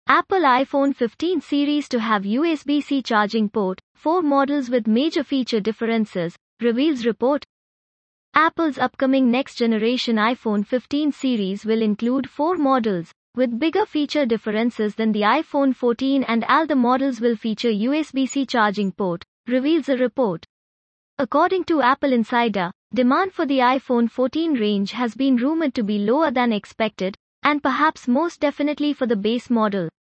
Apple iPhone 15 series to have USB-C charging port, 4 models with major feature differences, reveals report. Apple's upcoming next-generation iPhone 15 series will include 4 models, with bigger feature differences than the iPhone 14, and all the models will feature USB-C charging port, reveals a report. According to Apple Insider, demand for the iPhone 14 range has been rumored to be lower than expected, and perhaps most definitely for the base model.